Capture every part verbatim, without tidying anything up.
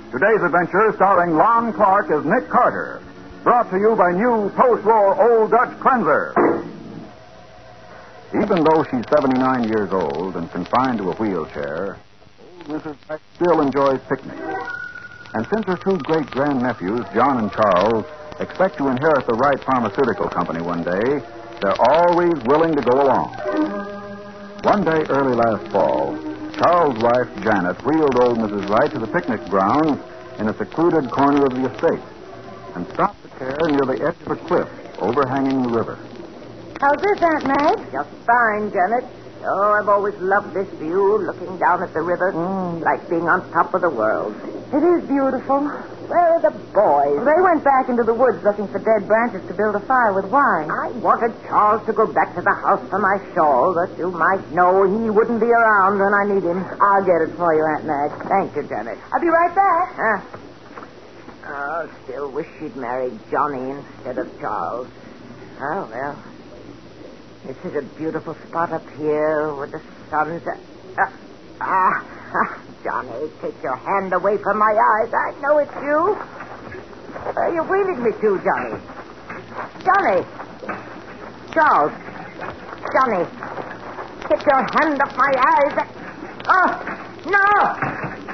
Today's adventure starring Lon Clark as Nick Carter. Brought to you by new post-war Old Dutch Cleanser. Even though she's seventy-nine years old and confined to a wheelchair, old Missus Wright still enjoys picnics. And since her two great-grandnephews, John and Charles, expect to inherit the Wright Pharmaceutical Company one day, they're always willing to go along. One day early last fall, Charles' wife, Janet, wheeled old Missus Wright to the picnic grounds in a secluded corner of the estate and stopped the car near the edge of a cliff overhanging the river. How's this, Aunt Madge? Just fine, Janet. Oh, I've always loved this view, looking down at the river, mm. like being on top of the world. It is beautiful. Where are the boys? They went back into the woods looking for dead branches to build a fire with wine. I wanted Charles to go back to the house for my shawl, but you might know he wouldn't be around when I need him. I'll get it for you, Aunt Madge. Thank you, Janet. I'll be right back. Huh? Oh, still wish she'd married Johnny instead of Charles. Oh, well. This is a beautiful spot up here with the sun's... Uh, ah, Johnny, take your hand away from my eyes. I know it's you. Where are you wheeling me to, Johnny? Johnny! Charles! Johnny! Get your hand off my eyes. Oh, no!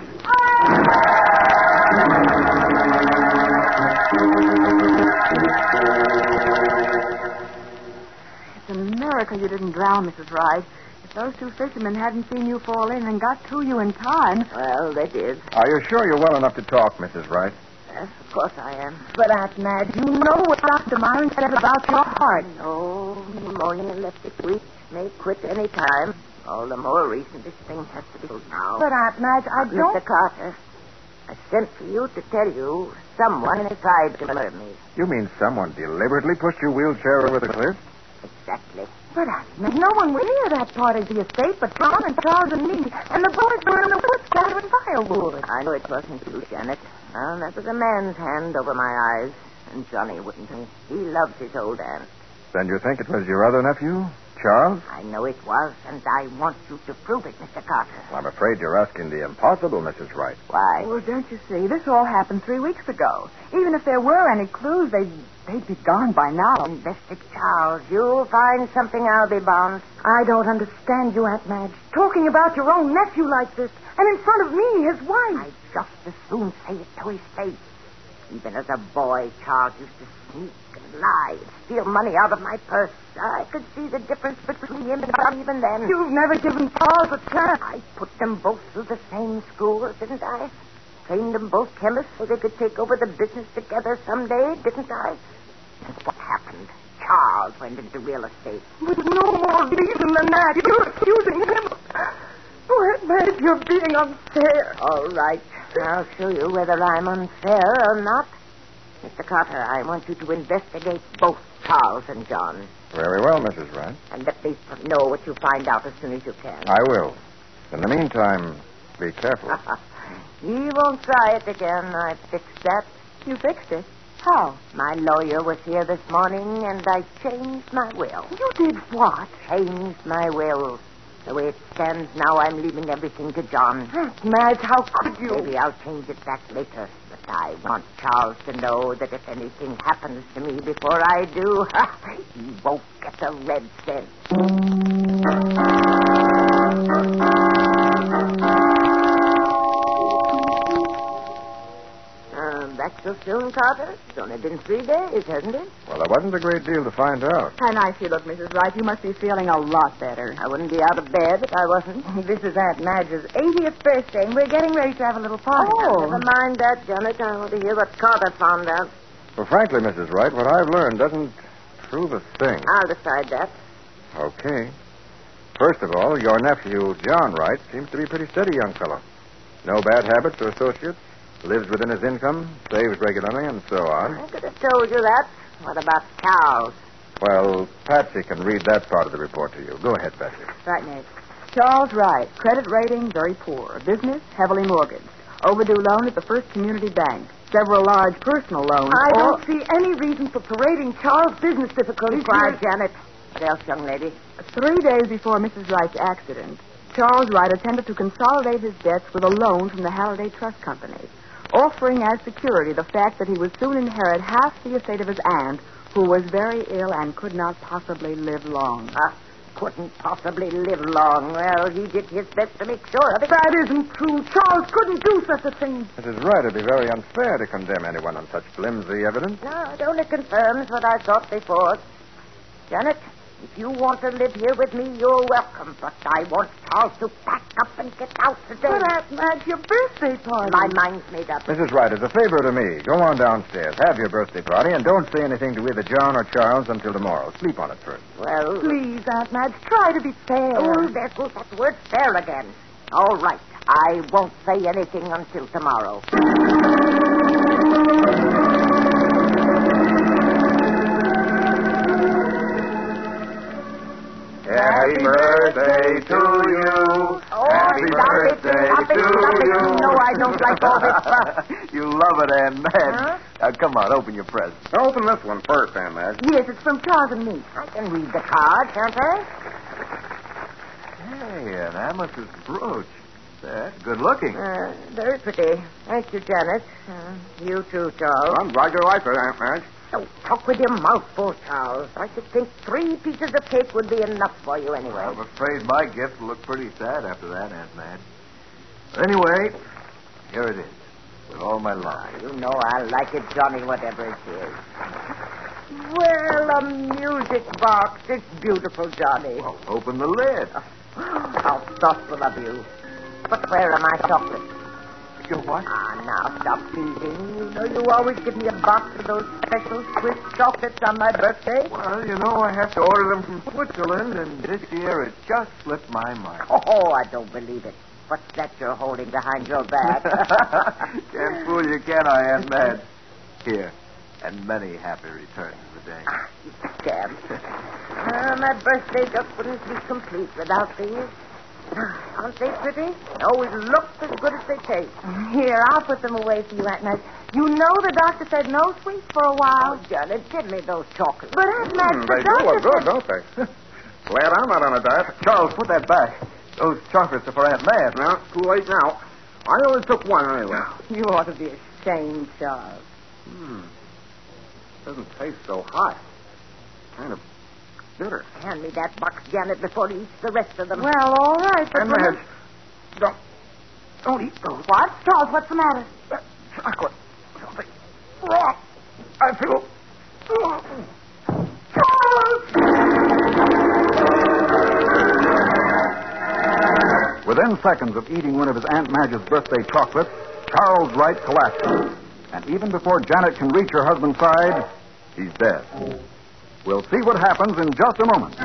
It's a miracle you didn't drown, Missus Wright. If those two fishermen hadn't seen you fall in and got to you in time... Well, they did. Are you sure you're well enough to talk, Missus Wright? Yes, of course I am. But, Aunt Madge, you know what Doctor Myron said about your heart. Oh, pneumonia left this week. May quit any time. All the more reason this thing has to be told now. But, Aunt Madge, I don't... Mister Carter, I sent for you to tell you someone tried to murder me. You mean someone deliberately pushed your wheelchair over the cliff? Exactly. But, Aunt Madge, no one was near that part of the estate but John and Charles and me. And the boys were in the woods gathering firewood. I know it wasn't you, Janet. Well, that was a man's hand over my eyes. And Johnny wouldn't he? He loves his old aunt. Then you think it was your other nephew, Charles? I know it was, and I want you to prove it, Mister Carter. Well, I'm afraid you're asking the impossible, Missus Wright. Why? Well, don't you see? This all happened three weeks ago. Even if there were any clues, they'd, they'd be gone by now. Invested Charles. You'll find something, I'll be bound. I don't understand you, Aunt Madge. Talking about your own nephew like this, and in front of me, his wife. I'd just as soon say it to his face. Even as a boy, Charles used to sneak and lie and steal money out of my purse. I could see the difference between him and Johnny even then. You've never given Charles a chance. I put them both through the same school, didn't I? Trained them both chemists so they could take over the business together someday, didn't I? And what happened? Charles went into real estate. With no more reason than that. You're accusing him. Oh, Aunt Madge, you're being unfair. All right. I'll show you whether I'm unfair or not. Mister Carter, I want you to investigate both Charles and John. Very well, Missus Wright. And let me know what you find out as soon as you can. I will. In the meantime, be careful. You won't try it again. I fixed that. You fixed it? How? My lawyer was here this morning, and I changed my will. You did what? Changed my will. The way it stands now, I'm leaving everything to John. Aunt Madge, how could you? Maybe I'll change it back later. But I want Charles to know that if anything happens to me before I do, he won't get a red cent. Uh, back so soon, Carter? It's only been three days, hasn't it? Well, there wasn't a great deal to find out. How nice you look, Missus Wright. You must be feeling a lot better. I wouldn't be out of bed if I wasn't. This is Aunt Madge's eightieth birthday, and we're getting ready to have a little party. Oh, never mind that, Janet. I want to hear what Carter found out. Well, frankly, Missus Wright, what I've learned doesn't prove a thing. I'll decide that. Okay. First of all, your nephew, John Wright, seems to be a pretty steady young fellow. No bad habits or associates. Lives within his income, saves regularly, and so on. I could have told you that. What about Charles? Well, Patsy can read that part of the report to you. Go ahead, Patsy. Right, Nate. Charles Wright, credit rating very poor. Business heavily mortgaged. Overdue loan at the First Community Bank. Several large personal loans. I all... don't see any reason for parading Charles' business difficulties. Quiet, Janet. What else, young lady? Three days before Missus Wright's accident, Charles Wright attempted to consolidate his debts with a loan from the Halliday Trust Company. offering as security the fact that he would soon inherit half the estate of his aunt, who was very ill and could not possibly live long. Ah, couldn't possibly live long. Well, he did his best to make sure of it. That isn't true. Charles couldn't do such a thing. Missus Wright, it'd be very unfair to condemn anyone on such flimsy evidence. No, it only confirms what I thought before. Janet, if you want to live here with me, you're welcome. But I want Charles to pack up and get out today. But, Aunt Madge, your birthday party. My mind's made up. Missus Wright, as a favor to me, go on downstairs, have your birthday party, and don't say anything to either John or Charles until tomorrow. Sleep on it first. Well... Please, Aunt Madge, try to be fair. Oh, there goes that word fair again. All right. I won't say anything until tomorrow. Happy birthday to you. Oh, Happy stop birthday it, stop it, to stop it. you. You know I don't like all this stuff. You love it, Aunt Madge. Huh? Now, come on, open your present. Open this one first, Aunt Madge. Yes, it's from Charles and me. I can read the card, can't I? Hey, an amethyst brooch. That's good looking. Uh, very pretty. Thank you, Janet. Uh, you too, Charles. I'm glad you like it, Aunt Madge. Don't talk with your mouth full, Charles. I should think three pieces of cake would be enough for you anyway. I'm afraid my gift will look pretty sad after that, Aunt Madge. But anyway, here it is, with all my love. You know I like it, Johnny, whatever it is. Well, a music box. It's beautiful, Johnny. Well, open the lid. How thoughtful of you. But where are my chocolates? You what? Ah, now stop teasing. You know you always give me a box of those special Swiss chocolates on my birthday. Well, you know, I have to order them from Switzerland, and this year it just slipped my mind. Oh, I don't believe it. What's that you're holding behind your back? Can't fool you, can I, Aunt Madge? Here, and many happy returns of the day. Ah, you scamp. Uh, my birthday just wouldn't be complete without these. Aren't they pretty? They always look as good as they taste. Here, I'll put them away for you, Aunt Madge. You know the doctor said no sweets for a while. Oh, Janet, give me those chocolates. But, Aunt Madge, Mm, the they do doctor look good, said... don't they? Glad I'm not on a diet. Charles, put that back. Those chocolates are for Aunt Madge. No, too late now. I only took one anyway. You ought to be ashamed, Charles. Hmm. Doesn't taste so hot. Kind of bitter. Hand me that box, Janet, before he eats the rest of them. Well, all right. But Aunt when- Madge, don't, don't eat those. What? Charles, what's the matter? That chocolate. Something wrong. I feel... Within seconds of eating one of his Aunt Madge's birthday chocolates, Charles Wright collapses. And even before Janet can reach her husband's side, he's dead. We'll see what happens in just a moment.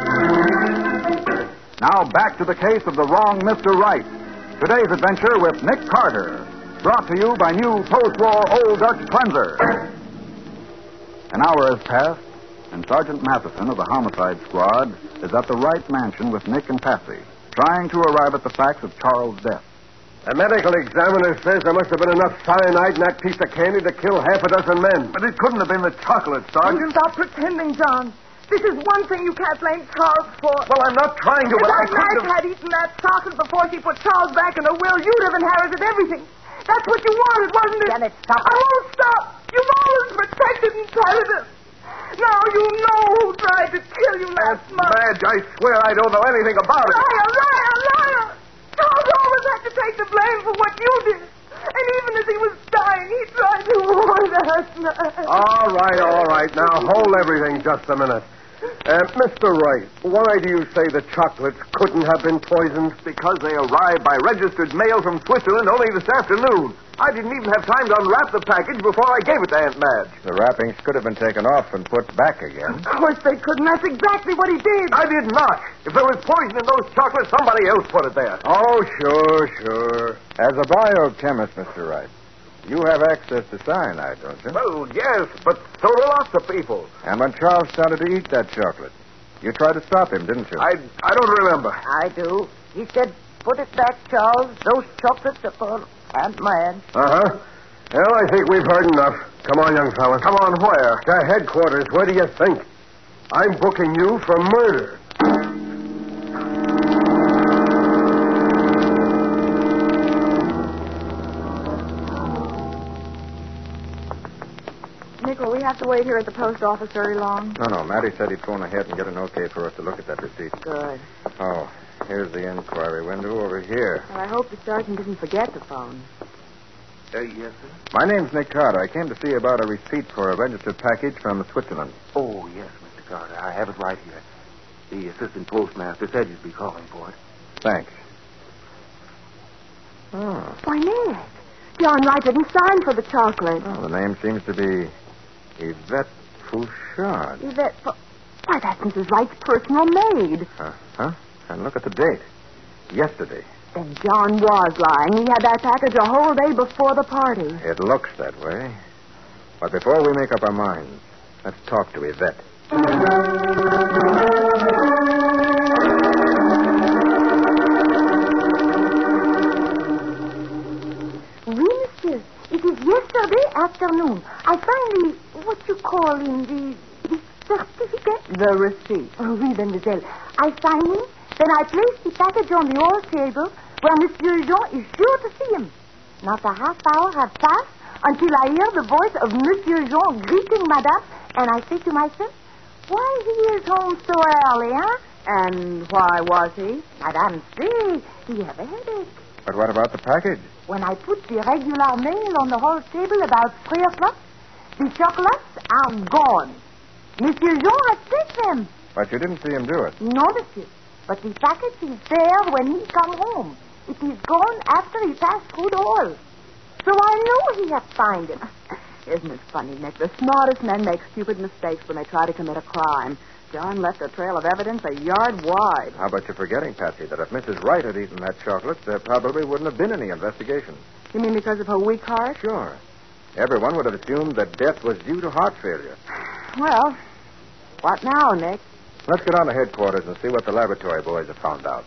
Now back to the case of the wrong Mister Wright. Today's adventure with Nick Carter. Brought to you by new post-war Old Dutch Cleanser. An hour has passed, and Sergeant Matheson of the Homicide Squad is at the Wright mansion with Nick and Patsy, trying to arrive at the facts of Charles' death. The medical examiner says there must have been enough cyanide in that piece of candy to kill half a dozen men. But it couldn't have been the chocolate, Sergeant. Stop pretending, John. This is one thing you can't blame Charles for. Well, I'm not trying to, If but I Aunt Madge couldn't have... had eaten that chocolate before she put Charles back in the will, you'd have inherited everything. That's what you wanted, wasn't it? Janet, stop. I won't stop. You've always protected and petted him. Now you know who tried to kill you last month. Madge, I swear I don't know anything about it. Liar, liar, liar. Charles always had to take the blame for what you did. And even as he was dying, he tried to warn us. All right, all right. Now, hold everything just a minute. Uh, Mister Wright, why do you say the chocolates couldn't have been poisoned? Because they arrived by registered mail from Switzerland only this afternoon. I didn't even have time to unwrap the package before I gave it to Aunt Madge. The wrappings could have been taken off and put back again. Of course they couldn't. That's exactly what he did. I did not. If there was poison in those chocolates, somebody else put it there. Oh, sure, sure. As a biochemist, Mister Wright, you have access to cyanide, don't you? Well, yes, but so do lots of people. And when Charles started to eat that chocolate, you tried to stop him, didn't you? I, I don't remember. I do. He said, put it back, Charles. Those chocolates are for Aunt Madge. Uh-huh. Well, I think we've heard enough. Come on, young fella. Come on, where? To headquarters. Where do you think? I'm booking you for murder. Nick, will we have to wait here at the post office very long? No, no. Matty said he'd phone ahead and get an okay for us to look at that receipt. Good. Oh, here's the inquiry window over here. Well, I hope the sergeant didn't forget the phone. Uh, yes, sir? My name's Nick Carter. I came to see about a receipt for a registered package from Switzerland. Oh, yes, Mister Carter. I have it right here. The assistant postmaster said you'd be calling for it. Thanks. Oh. Why, Nick, John Wright didn't sign for the chocolate. Well, the name seems to be Yvette Fouchard. Yvette, Fo- why, that's Missus Wright's personal maid. Huh? Huh? And look at the date. Yesterday. Then John was lying. He had that package a whole day before the party. It looks that way. But before we make up our minds, let's talk to Yvette. Oui, monsieur. It is yesterday afternoon. I find the, what you call in the, the certificate? The receipt. Oh, oui, mademoiselle. I sign in, then I place the package on the hall table where Monsieur Jean is sure to see him. Not a half hour has passed until I hear the voice of Monsieur Jean greeting Madame, and I say to myself, why he is home so early, huh? And why was he? Madame, see, he have a headache. But what about the package? When I put the regular mail on the hall table about three o'clock, the chocolates are gone. Monsieur Jean has taken them. But you didn't see him do it. No, monsieur. But the package is there when he come home. It is gone after he passed through the hall. So I know he has found it. Isn't it funny, Nick? The smartest men make stupid mistakes when they try to commit a crime. John left a trail of evidence a yard wide. How about you forgetting, Patsy, that if Missus Wright had eaten that chocolate, there probably wouldn't have been any investigation. You mean because of her weak heart? Sure. Everyone would have assumed that death was due to heart failure. Well, what now, Nick? Let's get on to headquarters and see what the laboratory boys have found out.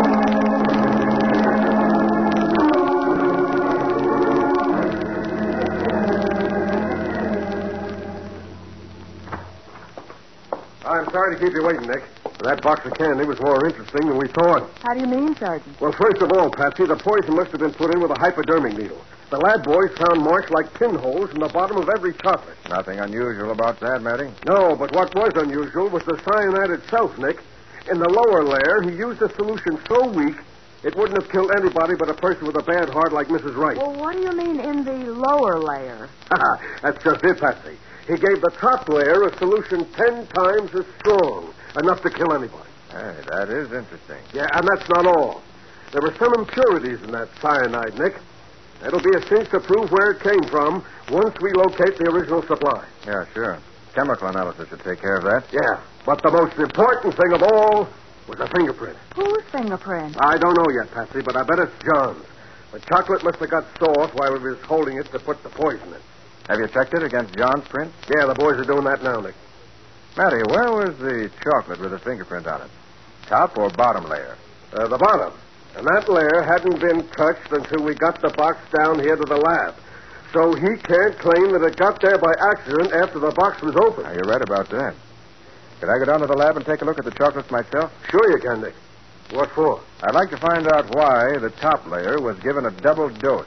I'm sorry to keep you waiting, Nick. That box of candy was more interesting than we thought. How do you mean, Sergeant? Well, first of all, Patsy, the poison must have been put in with a hypodermic needle. The lab boys found marks like pinholes in the bottom of every chocolate. Nothing unusual about that, Matty. No, but what was unusual was the cyanide itself, Nick. In the lower layer, he used a solution so weak it wouldn't have killed anybody but a person with a bad heart like Missus Wright. Well, what do you mean in the lower layer? That's just it, Patsy. He gave the top layer a solution ten times as strong, enough to kill anybody. Hey, that is interesting. Yeah, and that's not all. There were some impurities in that cyanide, Nick. It'll be a cinch to prove where it came from once we locate the original supply. Yeah, sure. Chemical analysis should take care of that. Yeah, but the most important thing of all was a fingerprint. Whose fingerprint? I don't know yet, Patsy, but I bet it's John's. The chocolate must have got soft while we was holding it to put the poison in. Have you checked it against John's print? Yeah, the boys are doing that now, Nick. Matty, where was the chocolate with the fingerprint on it? Top or bottom layer? Uh, the bottom. And that layer hadn't been touched until we got the box down here to the lab. So he can't claim that it got there by accident after the box was open. Now, you're right about that. Could I go down to the lab and take a look at the chocolates myself? Sure you can, Nick. What for? I'd like to find out why the top layer was given a double dose.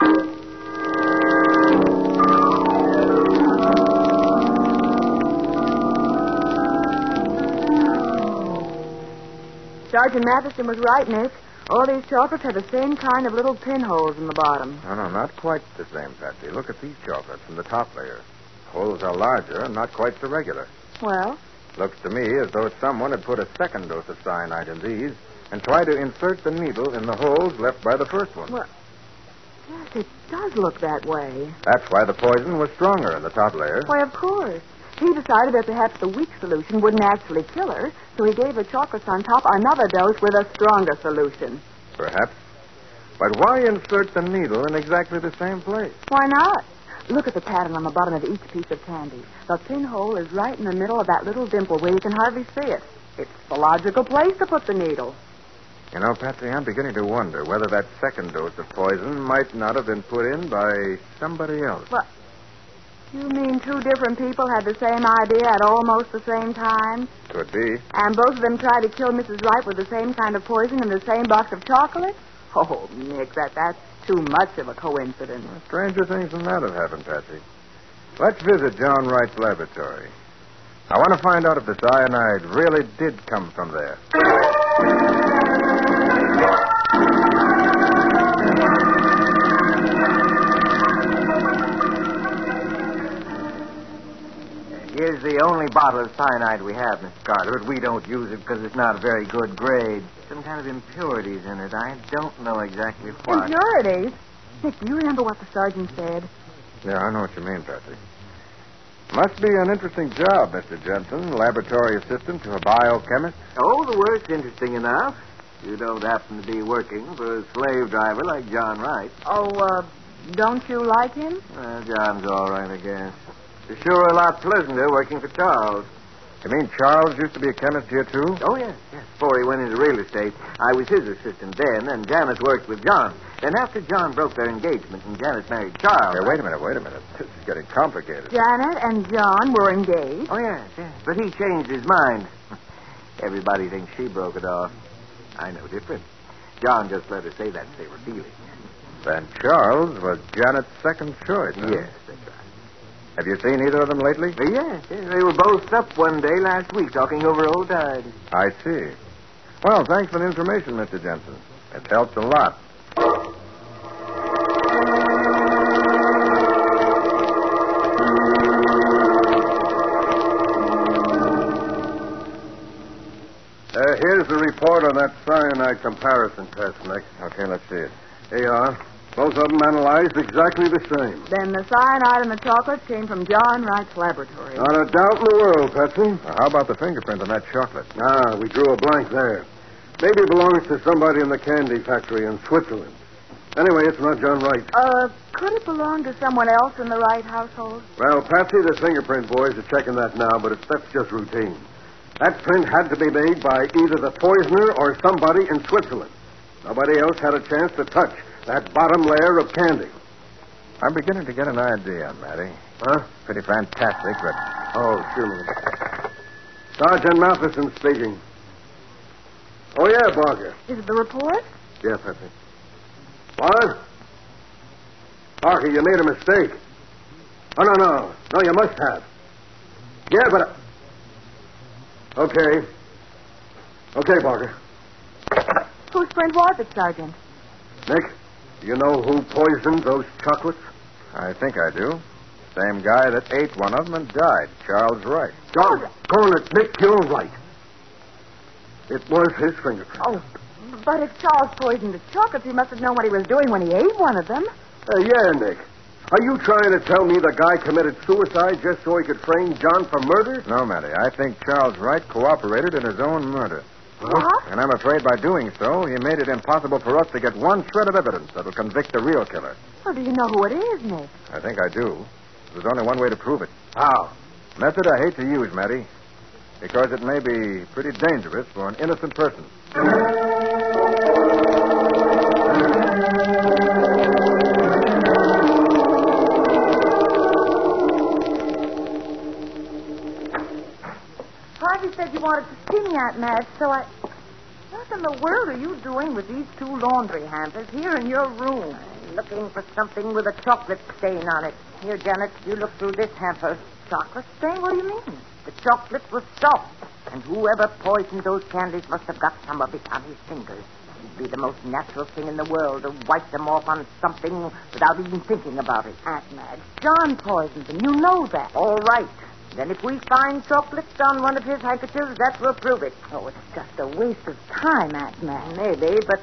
Sergeant Matheson was right, Nick. All these chocolates have the same kind of little pinholes in the bottom. No, no, not quite the same, Patsy. Look at these chocolates from the top layer. Holes are larger and not quite so regular. Well? Looks to me as though someone had put a second dose of cyanide in these and tried to insert the needle in the holes left by the first one. Well, yes, it does look that way. That's why the poison was stronger in the top layer. Why, of course. He decided that perhaps the weak solution wouldn't actually kill her, so he gave the chocolates on top another dose with a stronger solution. Perhaps. But why insert the needle in exactly the same place? Why not? Look at the pattern on the bottom of each piece of candy. The pinhole is right in the middle of that little dimple where you can hardly see it. It's the logical place to put the needle. You know, Patsy, I'm beginning to wonder whether that second dose of poison might not have been put in by somebody else. What? You mean two different people had the same idea at almost the same time? Could be. And both of them tried to kill Missus Wright with the same kind of poison in the same box of chocolate? Oh, Nick, that, that's too much of a coincidence. Well, stranger things than that have happened, Patsy. Let's visit John Wright's laboratory. I want to find out if the cyanide really did come from there. Here's the only bottle of cyanide we have, Mister Carter, but we don't use it because it's not a very good grade. Some kind of impurities in it. I don't know exactly what. Impurities? Nick, do you remember what the sergeant said? Yeah, I know what you mean, Patsy. Must be an interesting job, Mister Jensen, laboratory assistant to a biochemist. Oh, the work's interesting enough. You don't happen to be working for a slave driver like John Wright. Oh, uh, don't you like him? Well, John's all right, I guess. It's sure a lot pleasanter working for Charles. You mean Charles used to be a chemist here, too? Oh, yes, yes. Before he went into real estate, I was his assistant then, and Janice worked with John. Then after John broke their engagement and Janice married Charles... Hey, wait a minute, wait a minute. This is getting complicated. Janet and John were engaged. Oh, yes, yes. But he changed his mind. Everybody thinks she broke it off. I know different. John just let her say that to save her feelings. Then Charles was Janet's second choice, huh? Yes, that's right. Have you seen either of them lately? Uh, yes, yes, they were both up one day last week talking over old times. I see. Well, thanks for the information, Mister Jensen. It helps a lot. Uh, here's the report on that cyanide comparison test, Nick. Okay, let's see it. Here you are. Both of them analyzed exactly the same. Then the cyanide in the chocolate came from John Wright's laboratory. Not a doubt in the world, Patsy. Now, how about the fingerprint on that chocolate? Ah, we drew a blank there. Maybe it belongs to somebody in the candy factory in Switzerland. Anyway, it's not John Wright. Uh, could it belong to someone else in the Wright household? Well, Patsy, the fingerprint boys are checking that now, but it's, that's just routine. That print had to be made by either the poisoner or somebody in Switzerland. Nobody else had a chance to touch that bottom layer of candy. I'm beginning to get an idea, Matty. Huh? Pretty fantastic, but... Oh, excuse me. Sergeant Matheson speaking. Oh, yeah, Barker. Is it the report? Yeah, Patsy. What? Barker, you made a mistake. Oh, no, no. No, you must have. Yeah, but... Okay. Okay, Barker. Whose print was it, Sergeant? Nick, do you know who poisoned those chocolates? I think I do. Same guy that ate one of them and died, Charles Wright. John, Colonel Nick, you're right. It was his fingerprint. Oh, but if Charles poisoned the chocolates, he must have known what he was doing when he ate one of them. Uh, yeah, Nick. Are you trying to tell me the guy committed suicide just so he could frame John for murder? No, Matty. I think Charles Wright cooperated in his own murder. What? And I'm afraid by doing so, he made it impossible for us to get one shred of evidence that will convict the real killer. Well, do you know who it is, Nick? I think I do. There's only one way to prove it. How? Method I hate to use, Matty, because it may be pretty dangerous for an innocent person. Harvey said you wanted to see me, Aunt Madge, so I... What in the world are you doing with these two laundry hampers here in your room? I'm looking for something with a chocolate stain on it. Here, Janet, you look through this hamper. Chocolate stain? What do you mean? The chocolate was soft, and whoever poisoned those candies must have got some of it on his fingers. It'd be the most natural thing in the world to wipe them off on something without even thinking about it. Aunt Madge, John poisoned them. You know that. All right. Then if we find chocolates on one of his handkerchiefs, that will prove it. Oh, it's just a waste of time, Aunt Madge. Maybe, but...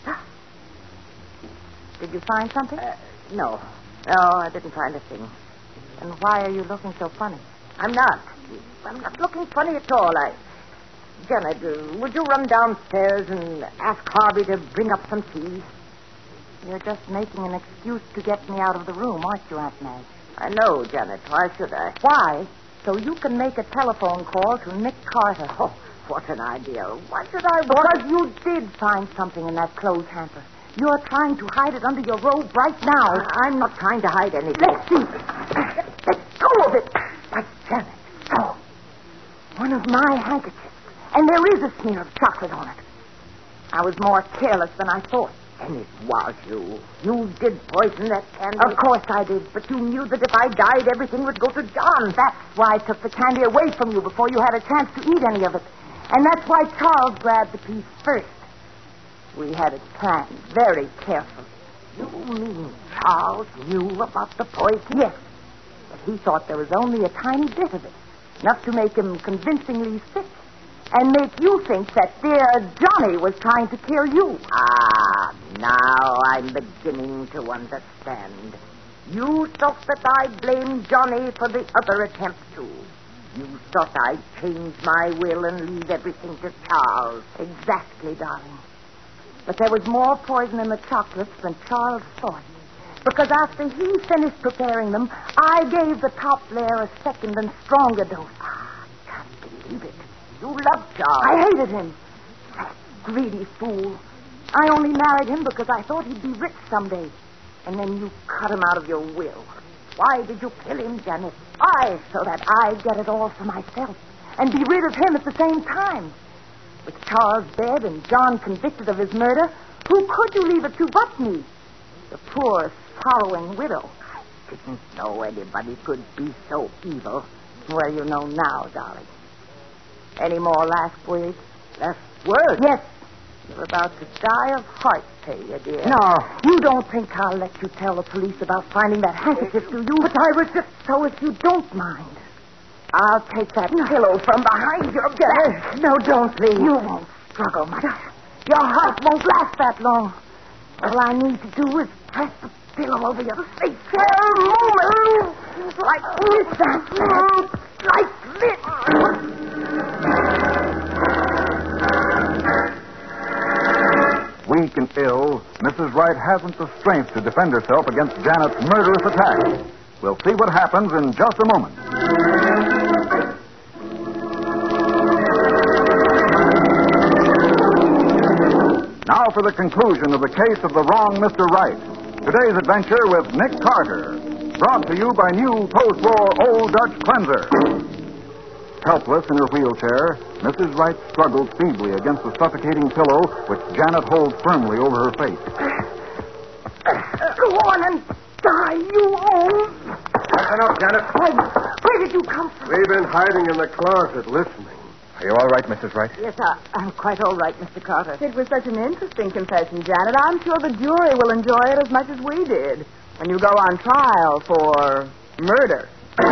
Did you find something? Uh, no. No, I didn't find a thing. And why are you looking so funny? I'm not. I'm not looking funny at all. I... Janet, uh, would you run downstairs and ask Harvey to bring up some tea? You're just making an excuse to get me out of the room, aren't you, Aunt Madge? I know, Janet. Why should I? Why? So you can make a telephone call to Nick Carter. Oh, what an idea. Why should I want... Because you did find something in that clothes hamper. You're trying to hide it under your robe right now. I'm not trying to hide anything. Let's see. Let go of it. But, Janet, so, one of my handkerchiefs. And there is a smear of chocolate on it. I was more careless than I thought. Then it was you. You did poison that candy. Of course I did. But you knew that if I died, everything would go to John. That's why I took the candy away from you before you had a chance to eat any of it. And that's why Charles grabbed the piece first. We had it planned very carefully. You mean Charles knew about the poison? Yes. But he thought there was only a tiny bit of it. Enough to make him convincingly sick. And make you think that dear Johnny was trying to kill you. Ah, now I'm beginning to understand. You thought that I'd blame Johnny for the other attempt, too. You thought I'd change my will and leave everything to Charles. Exactly, darling. But there was more poison in the chocolates than Charles thought. Because after he finished preparing them, I gave the top layer a second and stronger dose. Ah, I can't believe it. You loved Charles. I hated him. That greedy fool. I only married him because I thought he'd be rich someday. And then you cut him out of your will. Why did you kill him, Janet? I, so that I'd get it all for myself. And be rid of him at the same time. With Charles dead and John convicted of his murder, who could you leave it to but me? The poor, sorrowing widow. I didn't know anybody could be so evil. Well, you know now, darling. Any more last words? Last words? Yes. You're about to die of heart failure, dear. No, you don't think I'll let you tell the police about finding that handkerchief, do you? But I was just so if you don't mind. I'll take that no. pillow from behind your back. No, don't, please. You won't struggle much. Your heart won't last that long. All I need to do is press the pillow over your face for a moment. Like this, that's like this. Weak and ill, Missus Wright hasn't the strength to defend herself against Janet's murderous attack. We'll see what happens in just a moment. Now for the conclusion of the case of the wrong Mister Wright. Today's adventure with Nick Carter. Brought to you by new post-war Old Dutch Cleanser. Helpless in her wheelchair, Missus Wright struggled feebly against the suffocating pillow which Janet holds firmly over her face. Go on and die, you old. That's enough, Janet. Where, where did you come from? We've been hiding in the closet listening. Are you all right, Missus Wright? Yes, I, I'm quite all right, Mister Carter. It was such an interesting confession, Janet. I'm sure the jury will enjoy it as much as we did when you go on trial for murder.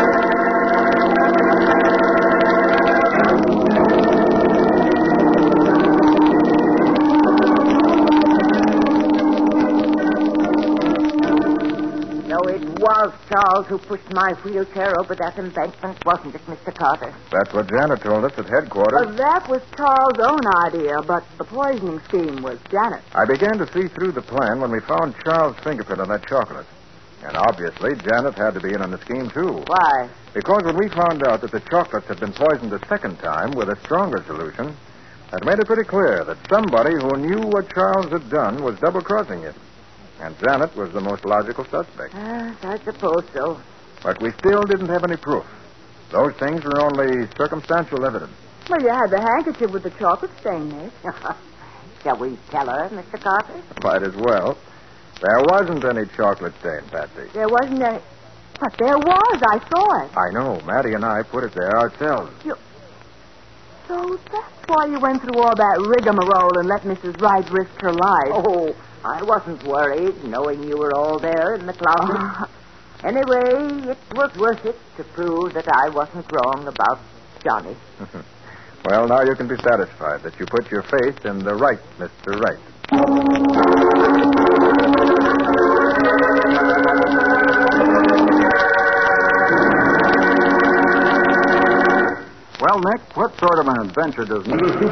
So it was Charles who pushed my wheelchair over that embankment, wasn't it, Mister Carter? That's what Janet told us at headquarters. Well, that was Charles' own idea, but the poisoning scheme was Janet. I began to see through the plan when we found Charles' fingerprint on that chocolate. And obviously, Janet had to be in on the scheme, too. Why? Because when we found out that the chocolates had been poisoned a second time with a stronger solution, that made it pretty clear that somebody who knew what Charles had done was double-crossing him. And Janet was the most logical suspect. Yes, I suppose so. But we still didn't have any proof. Those things were only circumstantial evidence. Well, you had the handkerchief with the chocolate stain, Nick. Shall we tell her, Mister Carter? Might as well. There wasn't any chocolate stain, Patsy. There wasn't any... But there was. I saw it. I know. Maddie and I put it there ourselves. You... So that's why you went through all that rigmarole and let Missus Wright risk her life. Oh, I wasn't worried, knowing you were all there in the closet. Uh, Anyway, it was worth it to prove that I wasn't wrong about Johnny. Well, now you can be satisfied that you put your faith in the right Mister Wright. Well, Nick, what sort of an adventure does Missus